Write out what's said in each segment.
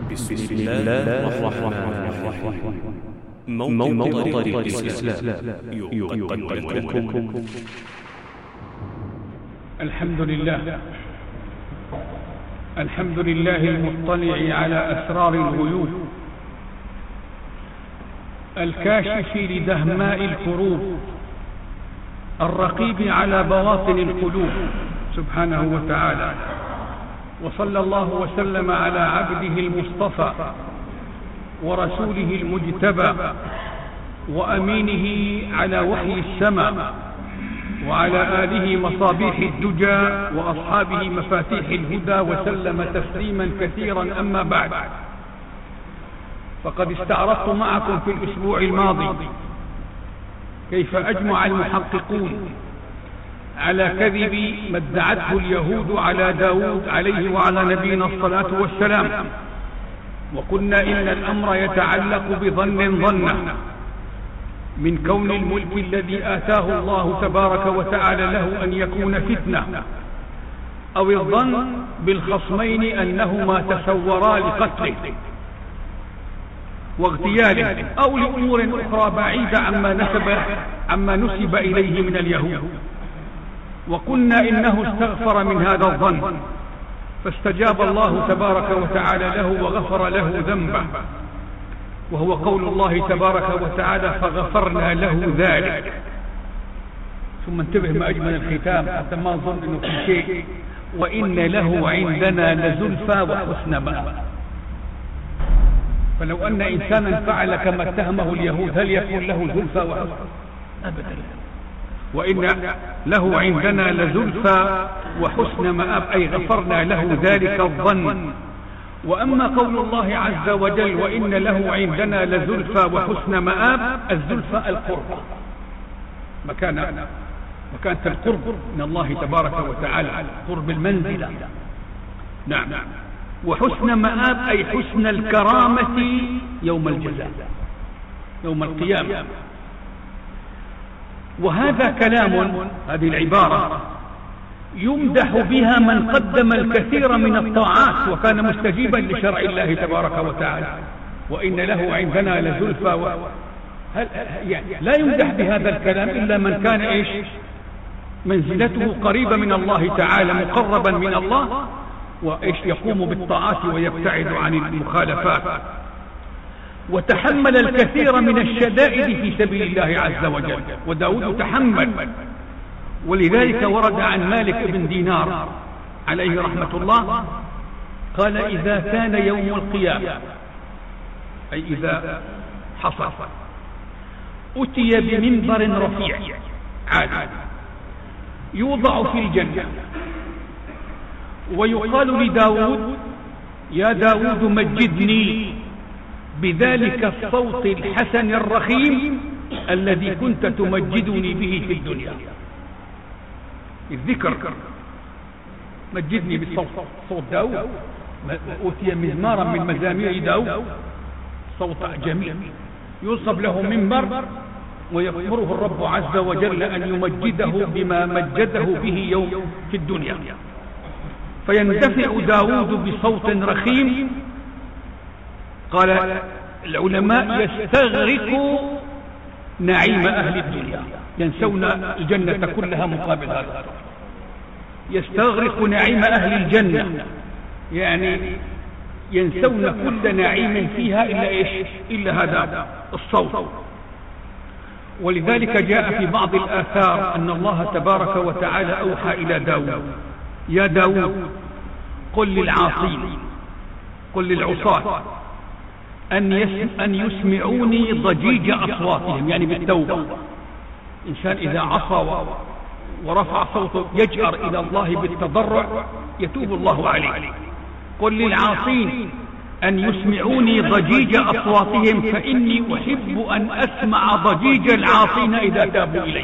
بسم الله الرحمن الرحيم. موقع طريق الإسلام يقدم لكم الحمد لله المطلع على أسرار الغيوب، الكاشف لدهماء الكروب، الرقيب على بواطن القلوب سبحانه وتعالى. وصلى الله وسلم على عبده المصطفى ورسوله المجتبى وأمينه على وحي السماء، وعلى آله مصابيح الدجى وأصحابه مفاتيح الهدى، وسلم تسليما كثيرا. أما بعد، فقد استعرضت معكم في الأسبوع الماضي كيف أجمع المحققون على كذب ما ادعته اليهود على داود عليه وعلى نبينا الصلاة والسلام. وقلنا إن الأمر يتعلق بظن من كون الملك الذي آتاه الله تبارك وتعالى له أن يكون فتنة، أو الظن بالخصمين أنهما تسورا لقتله واغتياله، أو لأمور أخرى بعيدة عما نسب إليه من اليهود. وقلنا إنه استغفر من هذا الظن فاستجاب الله تبارك وتعالى له وغفر له ذنبه، وهو قول الله تبارك وتعالى فغفرنا له ذلك. ثم انتبه ما أجمل الختام حتى ما نظن أنه في شيء، وإن له عندنا لزلفى وحسن مآب. فلو أن إنسانا فعل كما اتهمه اليهود هل يكون له زلفى وحسن؟ أبدا. وإن له عندنا لزلفى وحسن مآب، أي غفرنا له ذلك الظن. وأما قول الله عز وجل وإن له عندنا لزلفى وحسن مآب، الزلفى القرب، مكانة القرب من الله تبارك وتعالى، قرب المنزلة. نعم. وحسن مآب أي حسن الكرامة يوم الجزاء، يوم القيامة. وهذا كلام، هذه العبارة يمدح بها من قدم الكثير من الطاعات وكان مستجيبا لشرع الله تبارك وتعالى. وإن له عندنا لزلفى يعني لا يمدح بهذا الكلام إلا من كان منزلته قريبة من الله تعالى، مقربا من الله، يقوم بالطاعات ويبتعد عن المخالفات، وتحمل الكثير من الشدائد في سبيل الله عز وجل. وداود تحمل، ولذلك ورد عن مالك بن دينار عليه رحمة الله قال إذا كان يوم القيامة، أي إذا حصل، أتي بمنبر رفيع عالي يوضع في الجنة، ويقال لداود يا داود مجدني بذلك الصوت الحسن الرخيم الذي كنت تمجدني به في الدنيا. الذكر مجدني بالصوت، صوت داود، أوتي مزمارا من مزامير داود، صوت جميل، ينصب له منبر ويأمره الرب عز وجل أن يمجده بما مجده به يوم في الدنيا. فيندفع داود بصوت رخيم. قال العلماء يستغرق نعيم أهل الدنيا، ينسون الجنة كلها مقابل هذا. يستغرق نعيم أهل الجنة، يعني ينسون كل نعيم فيها إلا هذا الصوت. ولذلك جاء في بعض الآثار أن الله تبارك وتعالى أوحى إلى داود يا داود قل للعاصين، قل للعصاة أن يسمعوني ضجيج أصواتهم، يعني بالتوبة. إنسان إذا عصى ورفع صوته يجأر إلى الله بالتضرع يتوب الله عليه. قل للعاصين أن يسمعوني ضجيج أصواتهم فإني أحب أن أسمع ضجيج العاصين إذا تابوا إلي.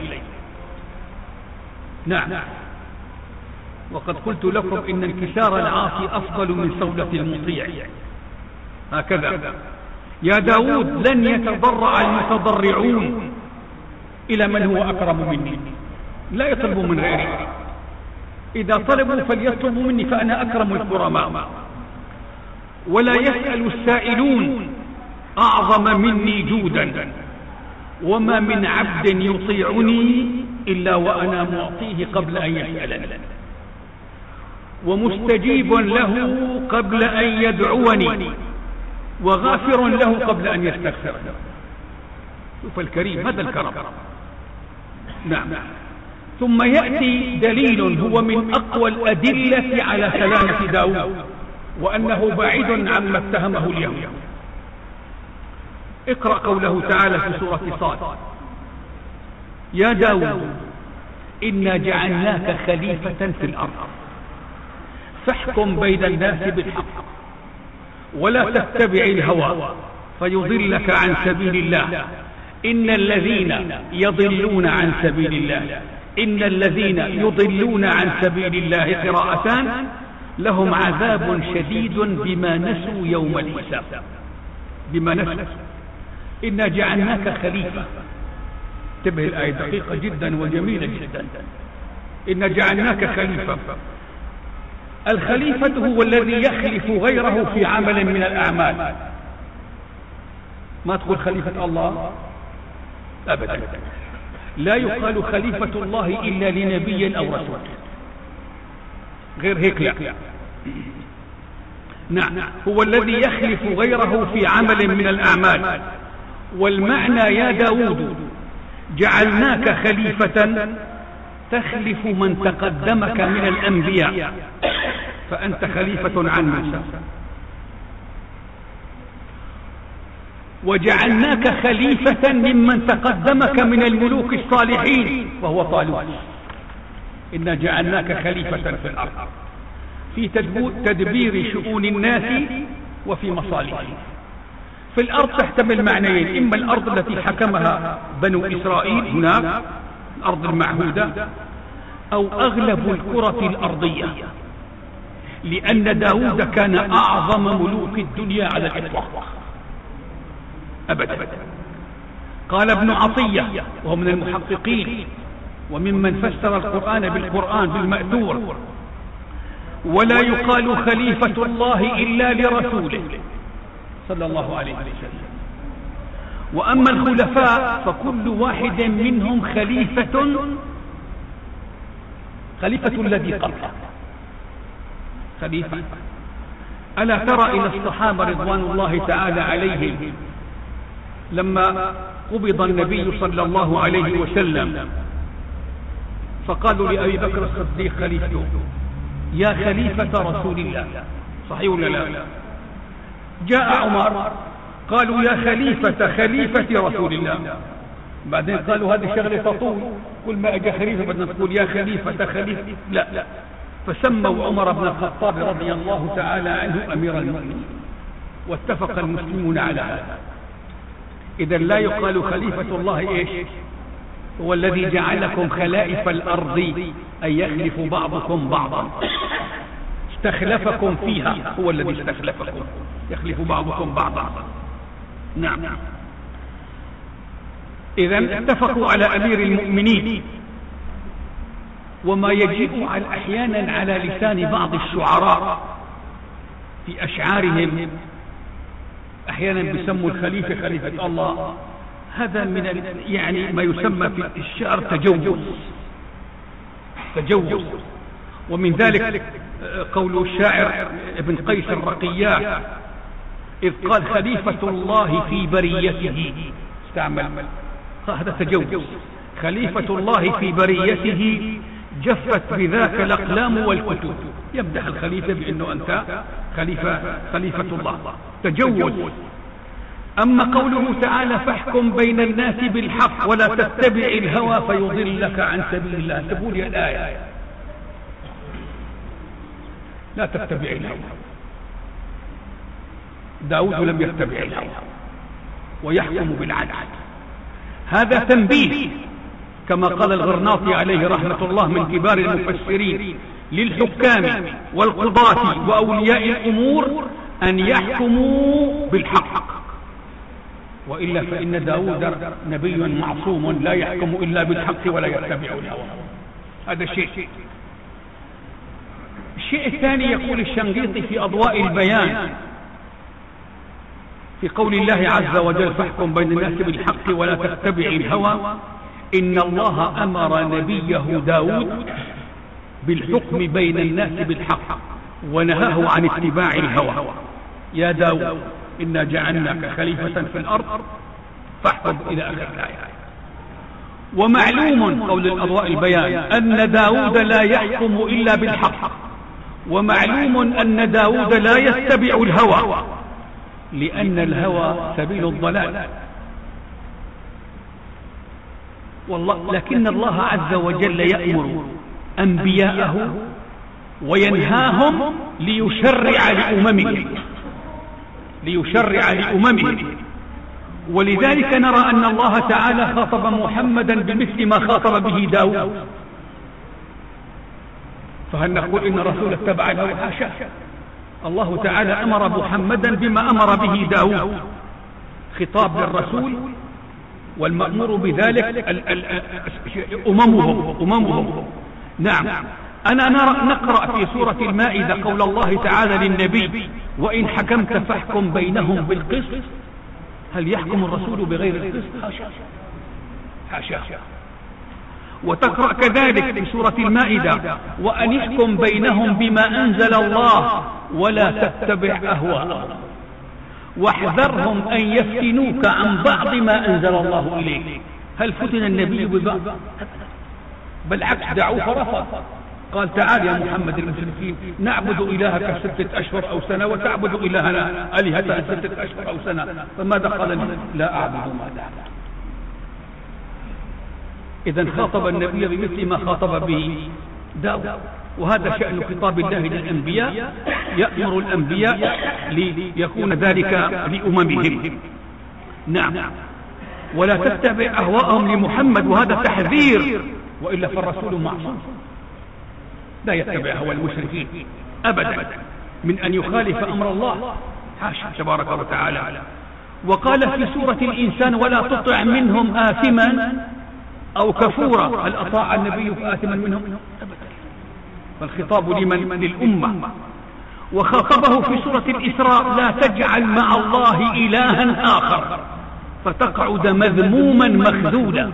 نعم. وقد قلت لكم إن انكسار العاصي أفضل من سولة المطيع. هكذا يا داود لن يتضرع المتضرعون إلى من هو أكرم مني، لا يطلبوا من غيري، إذا طلبوا فليطلبوا مني فأنا أكرم الكرماء. ولا يسأل السائلون أعظم مني جودا، وما من عبد يطيعني إلا وأنا معطيه قبل أن يسألني، ومستجيب له قبل أن يدعوني، وغافر له قبل أن يستغفر. شوف الكريم، هذا الكرم. نعم. ثم يأتي دليل هو من أقوى الأدلة على سلامة داود، وأنه بعيد عما اتهمه اليهود. اقرأ قوله تعالى في سورة صاد: يا داود إنا جعلناك خليفة في الأرض فاحكم بين الناس بالحق ولا تتبع الهوى فيضلك عن سبيل الله إن الذين يضلون عن سبيل الله إن الذين يضلون عن سبيل الله قراءتان لهم عذاب شديد بما نسوا يوم الحساب. بما نسوا. إنا جعلناك خليفة. انتبه، الآية دقيقة جدا وجميلة جدا. إنا جعلناك خليفة. الخليفة هو الذي يخلف غيره في عمل من الأعمال. ما تقول خليفة الله أبدا، لا يقال خليفة الله إلا لنبي أو رسول، غير هيك لا. نعم، هو الذي يخلف غيره في عمل من الأعمال. والمعنى يا داود جعلناك خليفة تخلف من تقدمك من الأنبياء، فأنت خليفة عن موسى. وجعلناك خليفة ممن تقدمك من الملوك الصالحين وهو طالوت. إنا جعلناك خليفة في الأرض في تدبير شؤون الناس وفي مصالحهم. في الأرض تحتمل معنيين: إما الأرض التي حكمها بنو إسرائيل هناك الأرض المعهودة، أو أغلب الكرة الأرضية، لأن داود كان أعظم ملوك الدنيا على الإطلاق أبدا. قال ابن عطية وهو من المحققين وممن فسر القرآن بالقرآن بالمأثور: ولا يقال خليفة الله إلا لرسوله صلى الله عليه وسلم. وأما الخلفاء فكل واحد منهم خليفة الذي قبله. خليفة. ألا ترى إلى الصحابة رضوان الله تعالى عليهم لما قبض النبي صلى الله عليه وسلم فقالوا لأبي بكر الصديق خليفته: يا خليفة رسول الله، صحيح ولا لا؟ جاء عمر قالوا: يا خليفة رسول الله. بعدين قالوا: هذه شغلة تطول، كل ما أجا خليفة بدنا نقول يا خليفة. لا، فسموا عمر بن الخطاب رضي الله تعالى عنه أمير المؤمنين، واتفق المسلمون على هذا. إذا لا يقال خليفة الله إيش؟ هو الذي جعلكم خلائف الأرض، أي يخلف بعضكم بعضا. استخلفكم فيها، هو الذي استخلفكم، يخلف بعضكم بعضا. نعم. إذا اتفقوا على أمير المؤمنين. وما يجيء أحيانا على لسان بعض الشعراء في أشعارهم، أحيانا بيسموا الخليفة خليفة الله. هذا من يعني ما يسمى في الشعر تجوز. ومن ذلك قول الشاعر ابن قيس الرقيات: إذ قال خليفة الله في بريته، استعمل هذا تجوز. خليفة الله في بريته جفت بذاك الأقلام والكتب. يمدح الخليفة بأنه أنت خليفة الله، تجوز. أما قوله تعالى: فاحكم بين الناس بالحق ولا تتبع الهوى فيضلك عن سبيل الله، تقول يا الآية لا تتبع الهوى. داود لم يتبع الهوى ويحكم بالعدل. هذا تنبيه كما قال الغرناطي عليه رحمة الله من كبار المفسرين للحكام والقضاة وأولياء الأمور أن يحكموا بالحق، وإلا فإن داود نبي معصوم لا يحكم إلا بالحق ولا يتبع الهوى. هذا شيء. الشيء الثاني يقول الشنقيطي في أضواء البيان: في قول الله عز وجل فاحكم بين الناس بالحق ولا تتبع الهوى، إن الله أمر نبيه داود بالحكم بين الناس بالحق ونهاه عن اتباع الهوى. يا داود إنا جعلناك خليفة في الأرض فاحكم إلى آخر الآية. ومعلوم قول الأضواء البيان أن داود لا يحكم إلا بالحق، ومعلوم أن داود لا يتبع الهوى، لأن الهوى سبيل الضلال. والله لكن الله عز وجل يأمر أنبياءه وينهاهم ليشرع لأممهم، ولذلك نرى أن الله تعالى خاطب محمدا بمثل ما خاطب به داود. فهل نقول إن الرسول اتبع الهوى؟ حاشا، الله تعالى أمر محمدا بما أمر به داود، خطاب للرسول والمأمور بذلك أممهم. نعم. أنا نقرأ في سورة المائدة قول الله تعالى للنبي وإن حكمت فاحكم بينهم بالقسط. هل يحكم الرسول بغير القسط؟ حاشا. وتقرأ كذلك في سورة المائدة وأن يحكم بينهم بما أنزل الله ولا تتبع أهواءهم واحذرهم أن يفتنوك عن بعض ما أنزل الله إليك. هل فتن النبي ببعض؟ بالعكس دعوه فرفض. قال تعال يا محمد المشركين نعبد إلهك 6 أشهر أو سنة وتعبد إلهنا آلهة 6 أشهر أو سنة، فماذا قال؟ لا أعبد ما تعبد. إذن خاطب النبي بمثل ما خاطب به داود، وهذا شأن خطاب الله للأنبياء، يأمر الأنبياء ليكون ذلك لأممهم. نعم. ولا تتبع أهواءهم لمحمد، وهذا تحذير، وإلا فالرسول معصوم لا يتبع هوى المشركين أبدا من أن يخالف أمر الله، حاشا تبارك وتعالى. وقال في سورة الإنسان ولا تطع منهم آثما أو كفورا. هل أطاع النبي آثما منهم؟ أبدا. فالخطاب لمن؟ للأمة. وخاطبه في سورة الإسراء لا تجعل مع الله إلها آخر فتقعد مذموما مخذولا.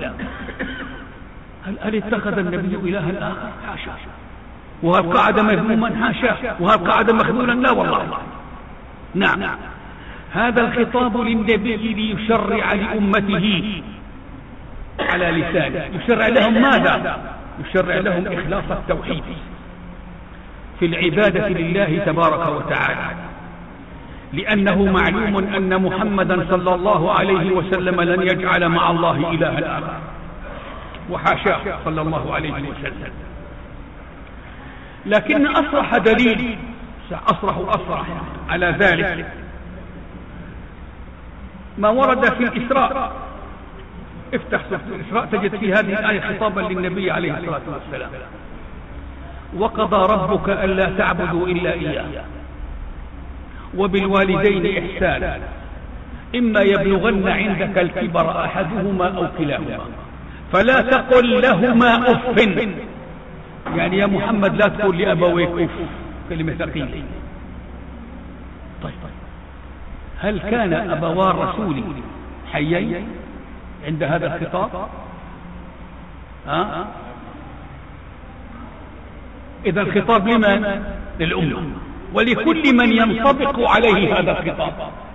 هل اتخذ النبي إلها آخر؟ حاشا. وهل قعد مذموما؟ حاشا. وهل قعد مخذولا؟ لا والله. نعم. هذا الخطاب للنبي ليشرع لأمته على لسانه. يشرع لهم ماذا؟ يشرع لهم إخلاص التوحيد في العبادة لله تبارك وتعالى، لأنه معلوم أن محمدا صلى الله عليه وسلم لن يجعل مع الله إلها آخر، وحاشاه صلى الله عليه وسلم. لكن أصرح دليل أصرح على ذلك ما ورد في الإسراء. افتح سورة الإسراء تجد في هذه الآية خطابا للنبي عليه الصلاة والسلام: وقضى ربك ألا تعبدوا إلا إياه وبالوالدين إحسانا إما يبلغن عندك الكبر أحدهما أو كلاهما فلا تقل لهما أف. يعني يا محمد لا تقول لأبويك أف، كلمة ثقيلة. طيب هل كان أبوا الرسول حيين عند هذا الخطاب؟ إذا الخطاب لمن؟ للأمة، ولكل من ينطبق عليه هذا الخطاب.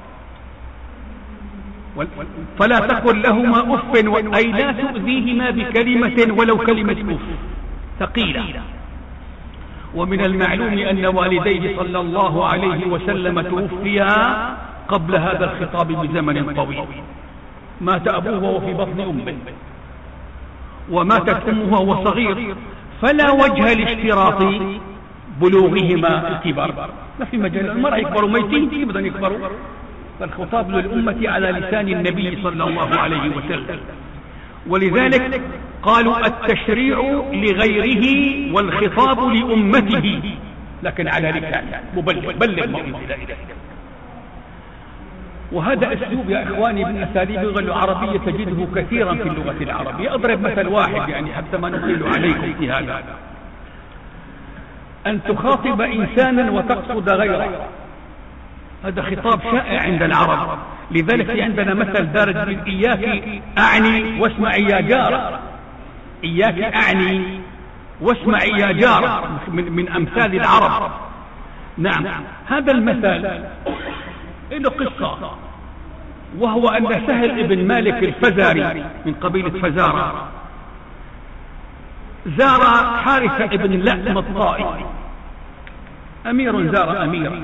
فلا تقل لهما أف، أي لا تؤذيهما بكلمة ولو كلمة أف ثقيلة. ومن المعلوم أن والديه صلى الله عليه وسلم توفيا قبل هذا الخطاب بزمن طويل. مات أبوه وهو في بطن أمه، وماتت أمه وهو صغير، فلا وجه لاشتراط بلوغهما الكبر. ما في مجال، المرأة يكبروا ميتين بدهم يكبروا. فالخطاب للأمة على لسان النبي صلى الله عليه وسلم، ولذلك قالوا التشريع لغيره والخطاب لأمته، لكن على لسان بلغ ما أنزل إليك. وهذا أسلوب يا إخواني من أساليب اللغة العربية تجده كثيرا في اللغة العربية. أضرب مثل واحد يعني حتى ما نطيل عليكم في هذا. أن تخاطب إنسانا وتقصد غيره، هذا خطاب شائع عند العرب. لذلك في عندنا مثل دارج من إياك أعني واسمعي يا جارة، إياك أعني واسمعي يا جارة، من أمثال العرب. نعم، هذا المثل له قصة، وهو أن سهل بن مالك الفزاري من قبيلة فزارة زار حارثة بن لأم الطائي، أمير زار أميرا،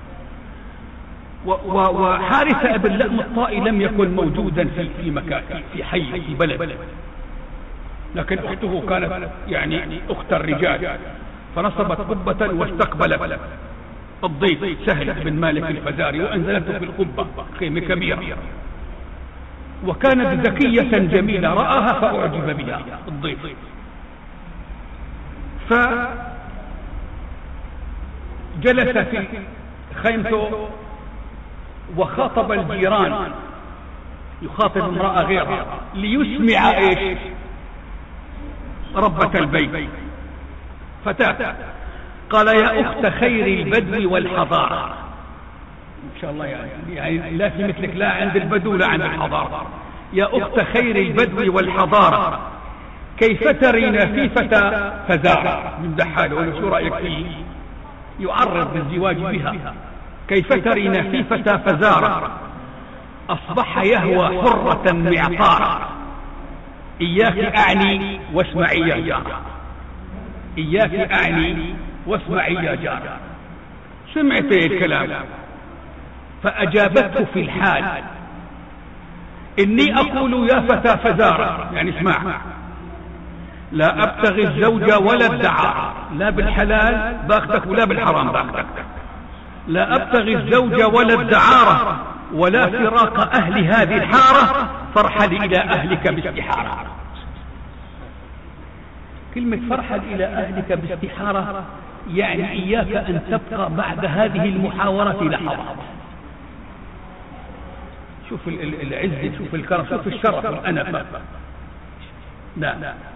وحارثة بن لأم الطائي لم يكن موجودا في مكان، في حي، في بلد، لكن أخته كانت يعني أخت الرجال، فنصبت قبة واستقبلت الضيف سهل بن مالك الفزاري وأنزلته في القبة، خيمة كبيرة، وكانت ذكية جميلة، رآها فأعجب بها الضيف، فجلس في خيمته وخاطب الجيران، يخاطب امرأة غيرها ليسمع ايش؟ ربة البيت. فتاة قال: يا أخت خير البدو والحضارة، إن شاء الله يعني لا في مثلك لا عند البدو لا عند الحضارة، يا أخت خير البدو والحضارة، كيف تري نفيفة فزارة؟ يمدح حاله، ولا شو رأيك فيه؟ يعرض بالزواج بها. كيف تري نفيفة فزارة، أصبح يهوى حرة معطارة، إياك أعني واسمعي يا جارة، إياك أعني واسمعي يا جارة. سمعت الكلام فأجابته في الحال: إني أقول يا فتى فزارة، يعني اسمع، لا أبتغي الزوج ولا الدعارة، لا بالحلال باخدك ولا بالحرام باخدك، لا أبتغي الزوج ولا الدعارة، ولا فراق أهل هذه الحارة، فارحل إلى أهلك باستحارة. كلمة فرحل إلى أهلك باستحارة يعني إياك أن تبقى بعد هذه المحاورة لحظة. شوف العز، شوف الكرم، شوف الشرف والأنفة. لا،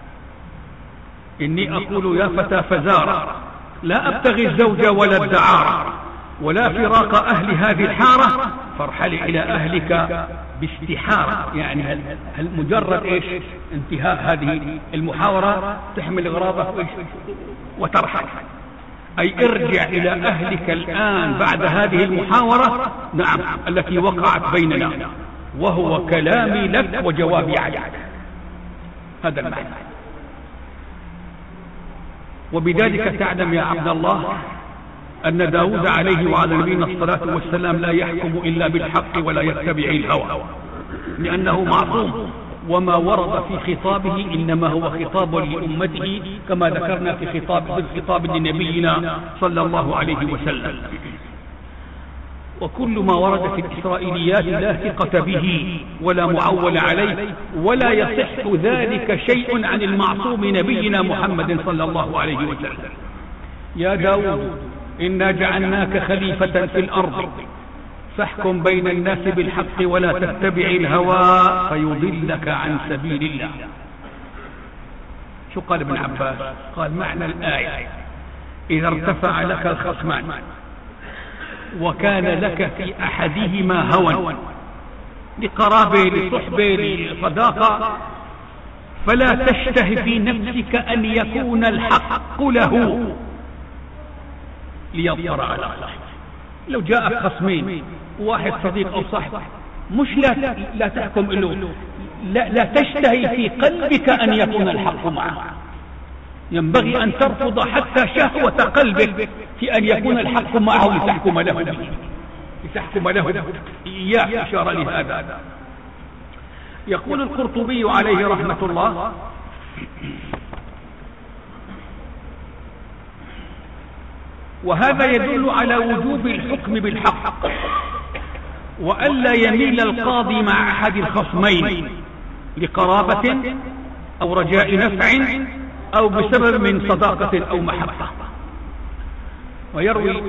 إني أقول يا فتى فزارة، لا أبتغي الزوج ولا الدعارة، ولا فراق أهل هذه الحارة، فارحل إلى أهلك باستحارة. يعني هل مجرد إيش؟ انتهاء هذه المحاورة تحمل غرابة وترحل، أي ارجع إلى أهلك الآن بعد هذه المحاورة، نعم، التي وقعت بيننا، وهو كلامي لك وجوابي عليك. هذا المعنى. وبذلك تعلم يا عبد الله أن داود عليه وعلى نبينا الصلاة والسلام لا يحكم إلا بالحق ولا يتبع الهوى، لأنه معصوم، وما ورد في خطابه إنما هو خطاب لأمته، كما ذكرنا في خطاب لنبينا صلى الله عليه وسلم. وكل ما ورد في الإسرائيليات لا ثقة به ولا معول عليه، ولا يصح ذلك شيء عن المعصوم نبينا محمد صلى الله عليه وسلم. يا داود إنا جعلناك خليفة في الأرض فاحكم بين الناس بالحق ولا تتبع الهوى فيضلك عن سبيل الله. شو قال ابن عباس؟ قال معنى الآية: إذا ارتفع لك الخصمان وكان لك في أحدهما هوى، لقرابة، لصحبة، لصداقة، فلا تشتهي في نفسك أن يكون الحق له ليظهر على صاحبه. لو جاءك خصمين، واحد صديق أو صاحب، مش لا تحكم له، لا تشتهي في قلبك أن يكون الحق معه. ينبغي أن ترفض حتى شهوة قلبك في أن يكون الحق معه لتحكم له، إياك إشارة لهذا. يقول القرطبي عليه رحمة الله: وهذا يدل على وجوب الحكم بالحق، وألا يميل القاضي مع أحد الخصمين لقرابة أو رجاء نفع أو بسبب من صداقة أو محبة. ويروي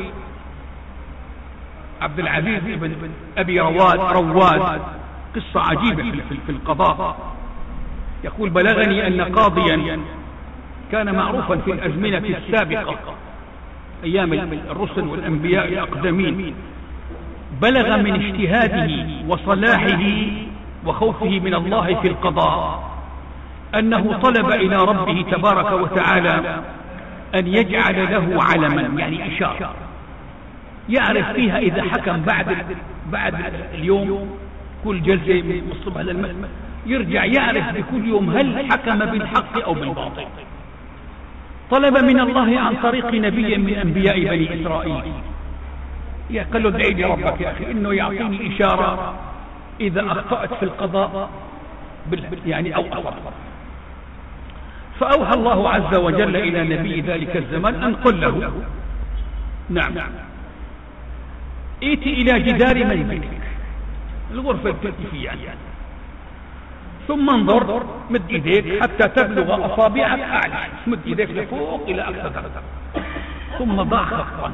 عبد العزيز بن أبي رواد قصة عجيبة في القضاء. يقول: بلغني أن قاضيا كان معروفا في الأزمنة السابقة أيام الرسل والأنبياء الأقدمين بلغ من اجتهاده وصلاحه وخوفه من الله في القضاء أنه طلب إلى ربه تبارك وتعالى أن يجعل له علما، يعني إشارة يعرف فيها إذا حكم بعد اليوم كل جلسة من الصبح للمساء يرجع يعرف بكل يوم هل حكم بالحق أو بالباطل. طلب من الله عن طريق نبي من أنبياء بني إسرائيل، قال له ادعي لي ربك يا أخي إنه يعطيني إشارة إذا أخطأت في القضاء يعني أو أصبت. فأوحى الله عز وجل إلى نبي ذلك الزمان أن قل له نعم ائت إلى جدار منزلك، الغرفة التي فيها يعني، ثم انظر مد ايديك حتى تبلغ اصابعك اعلى، مد ايديك لفوق الى اقصى درجه، ثم ضع خطا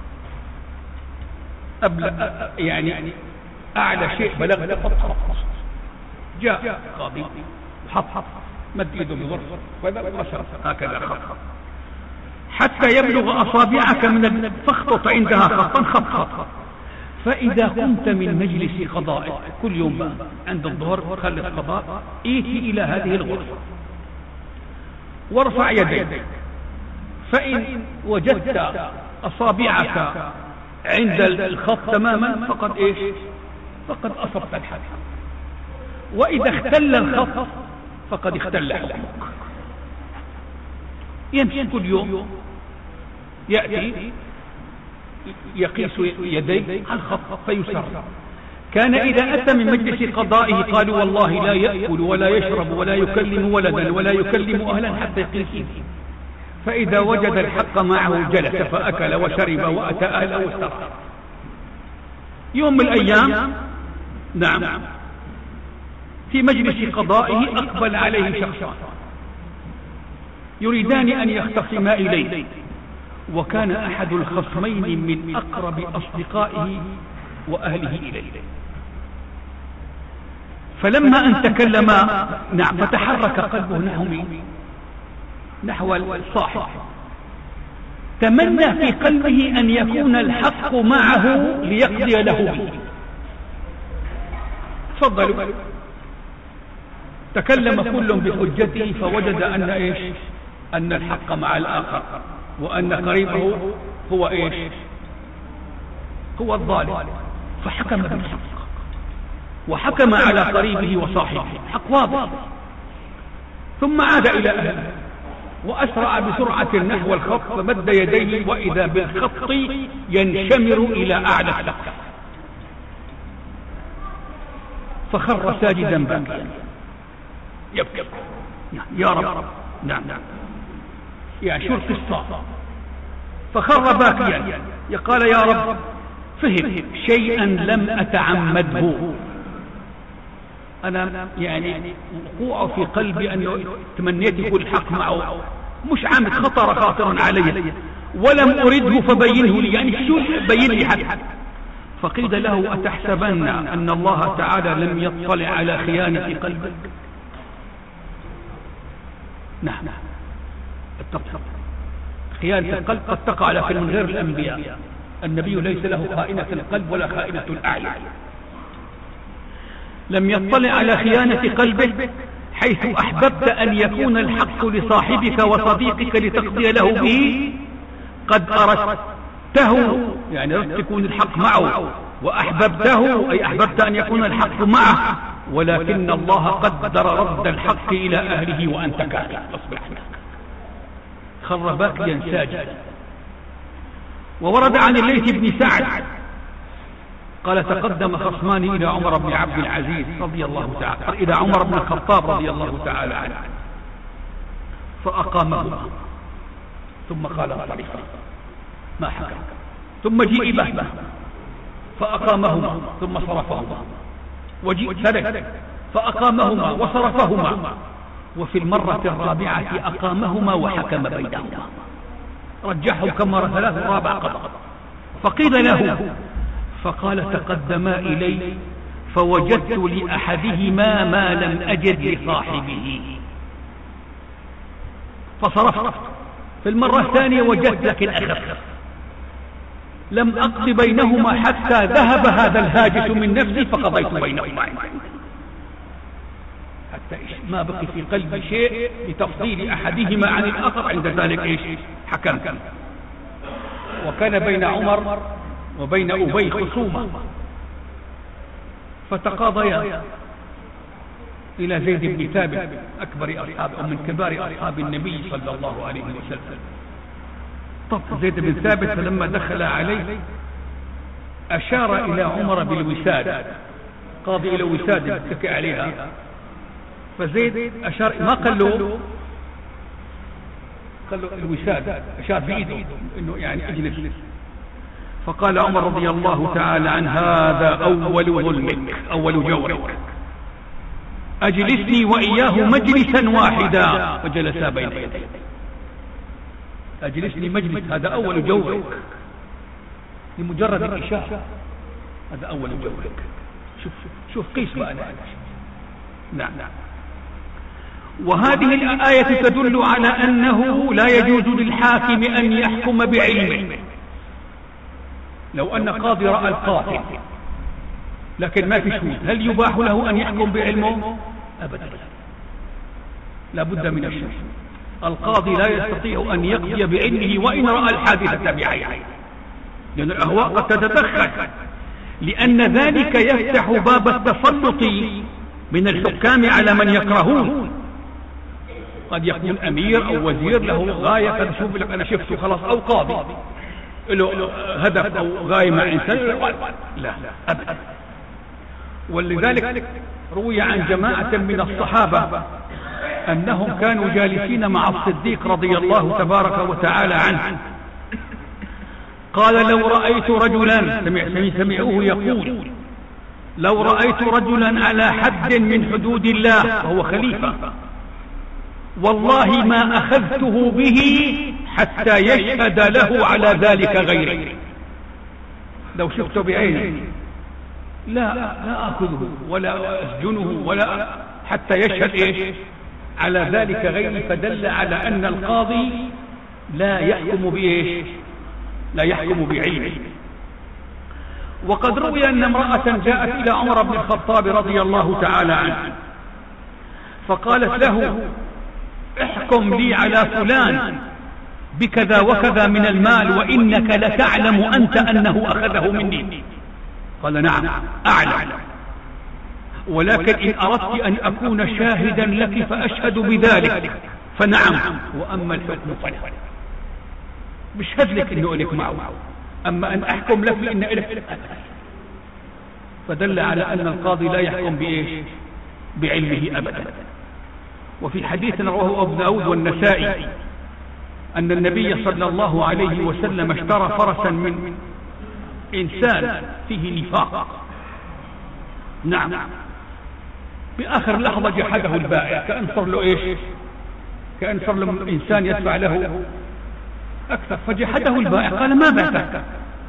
يعني اعلى شيء بلغت خط. جاء قاضي حط مد ايده بغرفه هكذا خط حتى يبلغ اصابعك من فاخطط عندها خطا خط. فإذا كنت من مجلس قضائك كل يوم بقى عند الظهر خلص قضاء ائتي إلى هذه الغرفة وارفع يديك، فإن وجدت أصابعك عند الخط تماما فقد أصبت الحد، وإذا اختل الخط فقد اختل حكمك. يمشي كل يوم يأتي يقيس يديه على الخط فيسر. كان إذا أتى من مجلس قضائه قالوا والله لا يأكل ولا يشرب ولا يكلم ولدا ولا يكلم أهلا حتى يقيس، فإذا وجد الحق معه جلس فأكل وشرب وأتى أهله واستراح. يوم من الأيام نعم في مجلس قضائه أقبل عليه شخصان يريدان أن يختصما إليه، وكان أحد الخصمين من أقرب أصدقائه وأهله إليه. فلما أن تكلما نعم فتحرك قلبه نحو الصاحب، تمنى في قلبه أن يكون الحق معه ليقضي له به. تفضلوا. تكلم كل بحجته فوجد أن الحق مع الآخر، وأن قريبه هو الظالم، فحكم بالحق وحكم على قريبه وصاحبه، حق واضح. ثم عاد إلى أهله وأسرع بسرعة نحو الخط فمد يديه وإذا بالخط ينشمر إلى أعلى السقف، فخر ساجدا باكيا يبكي يا رب نعم يا شرط الصعب، فخر باكيا قال يا رب فهم شيئا لم أتعمده، أنا يعني وقوع في قلبي أنه تمنيت يكون الحق معه، مش عامل خاطر علي ولم أرده فبينه لي، يعني شو بين لي حد. فقيل له أتحسبن أن الله تعالى لم يطلع على خيانة قلبك؟ نعم خيانة القلب قد تقع لكن من غير الأنبياء، النبي ليس له خائنة القلب ولا خائنة الأعين. لم يطلع على خيانة قلبه حيث أحببت أن يكون الحق لصاحبك وصديقك لتقضي له به، قد أردته يعني أردت يكون الحق معه، وأحببته أي أحببت أن يكون الحق معه، ولكن الله قدر رد الحق إلى أهله وأنت كافر أصبح خر باكيا ساجدا. وورد عن الليث بن سعد قال تقدم خصمان إلى عمر بن عبد العزيز رضي الله تعالى إلى عمر بن الخطاب رضي الله تعالى عنه فأقامهما، ثم قال انصرفا ما حكم، ثم جيء به فأقامهما ثم صرفهما، وجيء ثالث فأقامهما وصرفهما، وفي المرة الرابعة أقامهما وحكم بينهما، رجحه كما ثلاث رابع قضاء. فقيل له فقال تقدما إلي فوجدت لأحدهما ما لم أجد لصاحبه فصرفت، في المرة الثانية وجدت لكن أخف، لم أقض بينهما حتى ذهب هذا الهاجس من نفسي فقضيت بينهما، حتى ما بقي في قلبي شيء لتفضيل أحدهما عن الآخر، عند ذلك حكم. وكان بين عمر وبين أبي خصومة، فتقاضيا إلى زيد بن ثابت أكبر أصحاب أو من كبار أصحاب النبي صلى الله عليه وسلم. طب زيد بن ثابت فلما دخل عليه أشار إلى عمر بالوساد، قاضي إلى وساد يتكئ عليها، فزيد أشار ما قال له الوساد، أشار بإيده إنه يعني أجلس. فقال عمر رضي الله تعالى عن هذا أول ظلمك، أول جورك، أجلسني وإياه مجلسا واحدا، فجلسا بين يديه. أجلسني مجلس، هذا أول جورك، لمجرد الإشارة، هذا أول جورك. شوف قيس بقى. نعم. وهذه الآية تدل على أنه لا يجوز للحاكم أن يحكم بعلمه. لو أن قاضي رأى القاتل لكن ما في شهود، هل يباح له أن يحكم بعلمه؟ أبدا، لا بد من الشهود. القاضي لا يستطيع أن يقضي بعلمه وإن رأى الحادثة بعينه، لأن الأهواء قد تتدخل، لأن ذلك يفتح باب التسلط من الحكام على من يكرهون. قد يكون أمير أو وزير له غاية، قد يشوف لك أنا شفته خلاص، أو قاضي له هدف أو غاية مع إنسان، لا أبدا. ولذلك روي عن جماعة من الصحابة أنهم كانوا جالسين مع الصديق رضي الله تبارك وتعالى عنه، قال لو رأيت رجلا، سمعوه يقول لو رأيت رجلا على حد من حدود الله وهو خليفة، والله ما أخذته به حتى يشهد له على ذلك غيري. لو شفته بعيني لا أخذه ولا أسجنه ولا حتى يشهد على ذلك غيري. فدل على أن القاضي لا يحكم لا يحكم بعلمه. وقد روي أن امرأة جاءت إلى عمر بن الخطاب رضي الله تعالى عنه فقالت له احكم لي على فلان بكذا وكذا من المال، وإنك لتعلم أنت أنه أخذه مني. قال نعم أعلم، ولكن إن أردت أن أكون شاهدا لك فأشهد بذلك فنعم، وأما الحكم فلا. بشهد لك إنه إليك معه، أما أن أحكم لك إن إليك. فدل على أن القاضي لا يحكم بعلمه أبدا. وفي حديث رواه أبو داود والنسائي أن النبي صلى الله عليه وسلم اشترى فرسا من إنسان فيه نفاق. نعم، بآخر لحظة جحده البائع، كأن صار له كأن صار له إنسان يدفع له أكثر، فجحده البائع قال ما بعتك؟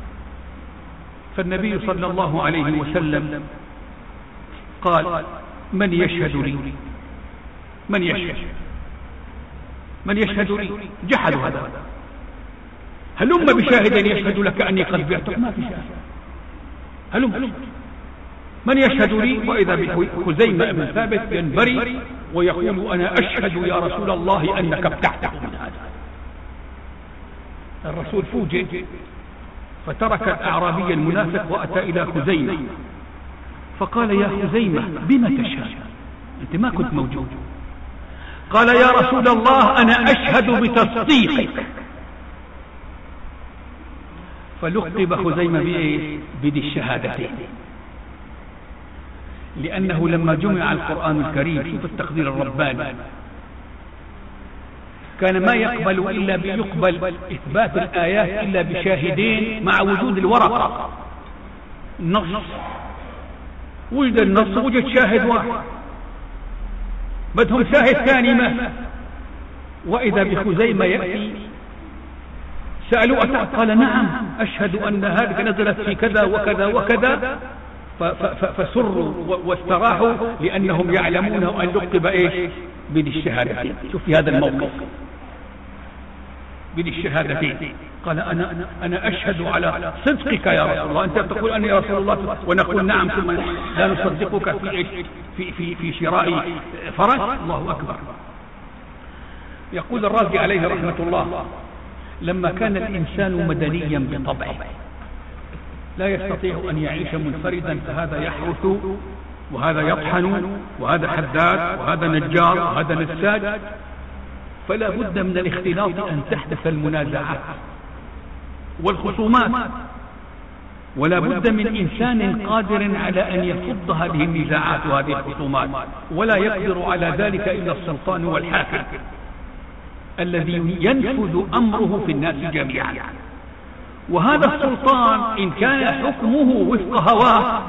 فالنبي صلى الله عليه وسلم قال من يشهد لي؟ من يشهد لي؟ جحدوا هذا. هلم بشاهد يشهد لك أني قد بعتك؟ ما في شاهد. هلم من يشهد لي؟ وإذا بخزيمة بن ثابت ينبري ويقول أنا أشهد يا رسول الله أنك ابتعته من هذا. الرسول فوجئ فترك الأعرابي المنافق وأتى إلى خزيمة فقال يا خزيمة بما تشهد؟ أنت ما كنت موجود. قال يا رسول الله أنا أشهد بتصديقك. فلقب خزيمة بذي الشهادتين، لأنه لما جمع القرآن الكريم، شوف التقدير الرباني، كان ما يقبل إلا بيقبل إثبات الآيات إلا بشاهدين مع وجود الورقة. النص وجد النص، وجد شاهد واحد، بدهم شاهد ثاني ما. وإذا بخزيمة يأتي سألوا قال نعم أشهد أن هذه نزلت في كذا وكذا وكذا، فسروا واستراحوا لأنهم يعلمون أن لقب بذي الشهادتين. شوف في هذا الموقف. بالشهادتين. قال أنا أشهد على صدقك يا رسول الله، أنت تقول أنا يا رسول الله، ونقول نعم، ثم لا نصدقك في شراء فرس. الله أكبر. يقول الرازي عليه رحمة الله: لما كان الإنسان مدنيا بطبعه لا يستطيع أن يعيش منفردا، فهذا يحرث وهذا يطحن وهذا حداد وهذا نجار وهذا نساج، فلا بد من الاختلاط أن تحدث المنازعات والخصومات، ولا بد من إنسان قادر على أن يفض هذه النزاعات وهذه الخصومات، ولا يقدر على ذلك إلا السلطان والحاكم الذي ينفذ أمره في الناس جميعا. وهذا السلطان إن كان حكمه وفق هواه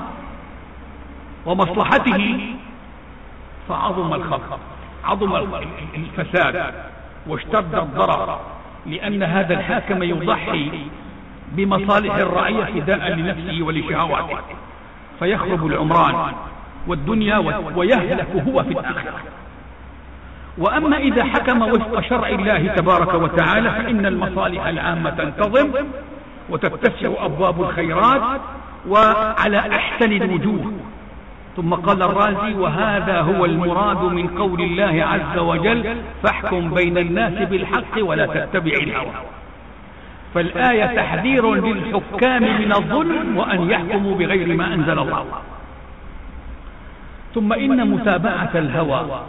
ومصلحته فعظم الخطر، عظم الفساد واشتد الضرر، لأن هذا الحاكم يضحي بمصالح الرعية فداء لنفسه ولشهواته، فيخرب العمران والدنيا ويهلك هو في الآخرة. وأما إذا حكم وفق شرع الله تبارك وتعالى فإن المصالح العامة تنتظم وتتسع أبواب الخيرات وعلى أحسن الوجوه. ثم قال الرازي: وهذا هو المراد من قول الله عز وجل: فاحكم بين الناس بالحق ولا تتبع الهوى. فالآية تحذير للحكام من الظلم وأن يحكموا بغير ما أنزل الله. ثم إن متابعة الهوى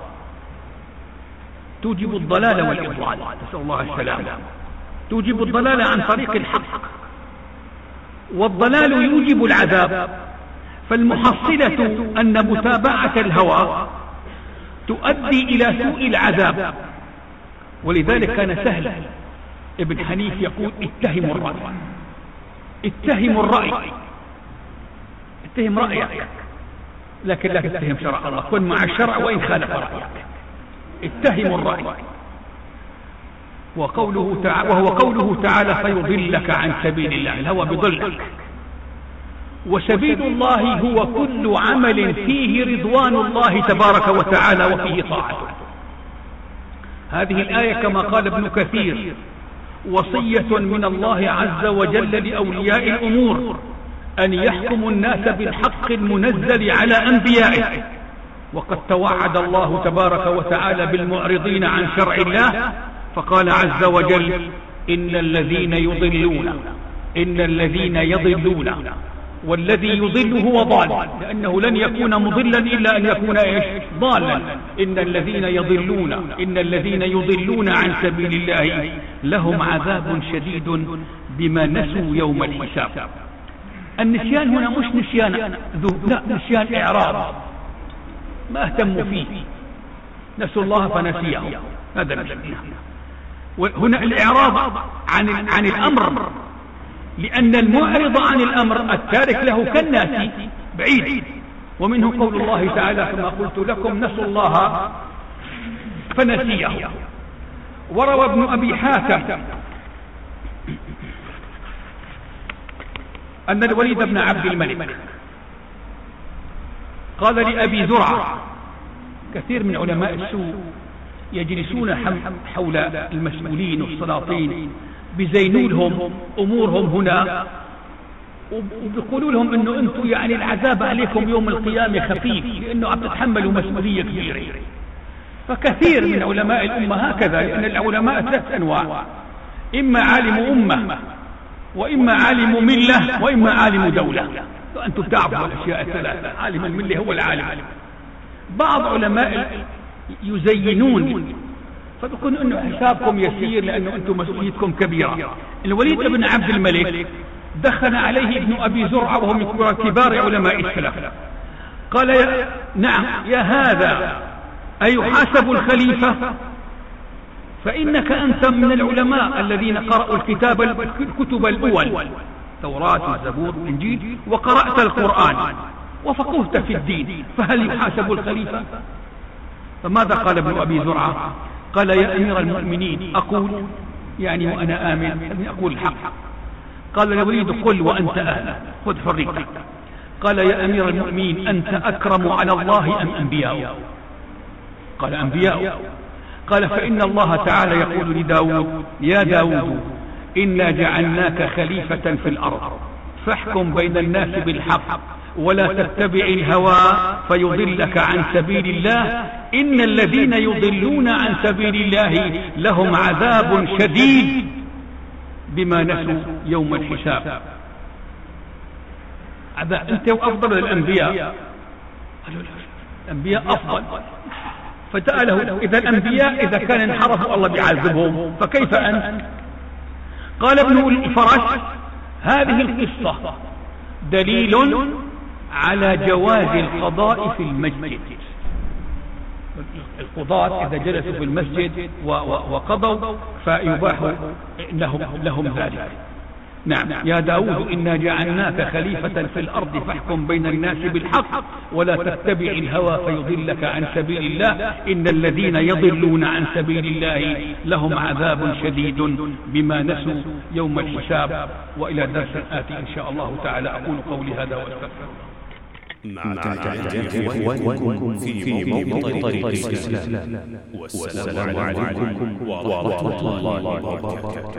توجب الضلال والإضلال، نسأل الله السلامة. توجب الضلال عن طريق الحق، والضلال يوجب العذاب. فالمحصلة أن متابعة الهوى تؤدي إلى سوء العذاب. ولذلك كان سهل ابن حنيف يقول: اتهموا الرأي، اتهموا الرأي، اتهم رأيك، لكن لا تتهم شرع الله، كن مع الشرع وإن خالف رأيك. اتهموا الرأي. وهو قوله تعالى: فيضلك عن سبيل الله، الهوى بضلك. وسبيل الله هو كل عمل فيه رضوان الله تبارك وتعالى وفيه طاعته. هذه الآية كما قال ابن كثير: وصية من الله عز وجل لأولياء الأمور أن يحكموا الناس بالحق المنزل على أنبيائه. وقد توعد الله تبارك وتعالى بالمعرضين عن شرع الله، فقال عز وجل: إن الذين يضلون والذي يضل هو ضال، لأنه لن يكون مضلا إلا أن يكون ضالا. إن الذين يضلون عن سبيل الله لهم عذاب شديد بما نسوا يوم الحساب. النسيان هنا مش نسيان ذنوب، لا، نسيان إعراض، ما اهتموا فيه، نسوا الله فنسيهم، هذا النسيان. وهنا الإعراض عن الأمر، لأن المعرض عن الأمر التارك له كالناس بعيد. ومنه قول الله تعالى: كما قلت لكم نسوا الله فنسيهم. وروى ابن أبي حاتم أن الوليد بن عبد الملك قال لأبي زرعة: كثير من علماء السوء يجلسون حول المسؤولين والسلاطين بزينوا لهم أمورهم هنا، وبيقولوا لهم إنه أنتم يعني العذاب عليكم يوم القيامة خفيف، لأنه عم تتحملوا مسؤولية كبيرة. فكثير من علماء الأمة هكذا، لأن العلماء 3 أنواع: إما عالم أمة، وإما عالم ملة، وإما عالم دولة. فأنتم تعرفوا الأشياء ال3. عالم الملة هو العالم. بعض علماء يزينون فبيكون انه حسابكم يسير لانه انتم مسؤوليتكم كبيرة. الوليد بن عبد الملك دخل عليه ابن ابي زرعة وهو من كبار علماء السلف، قال: نعم يا هذا، أيحاسب الخليفة؟ فإنك أنت من العلماء الذين قرأوا الكتب الأول، توراة والزبور والإنجيل، وقرأت القرآن وفقهت في الدين، فهل يحاسب الخليفة؟ فماذا قال ابن أبي زرعة؟ قال: يا أمير المؤمنين، أقول يعني وأنا آمن أن أقول الحق. قال الوليد: قل وأنت أهل، خذ حريتك. قال: يا أمير المؤمنين، أنت أكرم على الله أم أنبياء؟ قال: أنبياء. قال فإن الله تعالى يقول لداود يا داود إنا جعلناك خليفة في الأرض فاحكم بين الناس بالحق ولا تتبع الهوى فيضلك عن سبيل الله إن الذين يضلون عن سبيل الله لهم عذاب شديد بما نسوا يوم الحساب. أنت أفضل الأنبياء؟ الأنبياء أفضل. فسأله إذا الأنبياء إذا كان انحرفوا الله بيعذبهم فكيف أنت؟ قال ابن الفرج هذه القصة دليل على جواز القضاء في المسجد. القضاة إذا جلسوا في المسجد وقضوا فيباح لهم ذلك. نعم يا داود إنا جعلناك خليفة في الأرض فاحكم بين الناس بالحق ولا تتبع الهوى فيضلك عن سبيل الله إن الذين يضلون عن سبيل الله لهم عذاب شديد بما نسوا يوم الحساب. وإلى درس آتي إن شاء الله تعالى أقول قولي هذا وأستغفر الله. مع تحيات إخوانكم في موقع طريق الإسلام والسلام عليكم ورحمة الله وبركاته.